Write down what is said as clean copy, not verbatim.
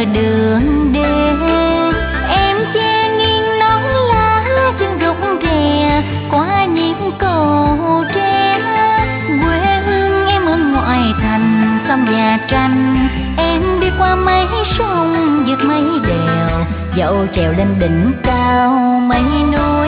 đường đê. Em che nghiêng nón lá chân rụng rè qua những cầu tre. Quê hương em ở ngoại thành sông Nhà Tranh, em đi qua mấy sông vượt mấy đèo, dẫu trèo lên đỉnh cao mấy núi.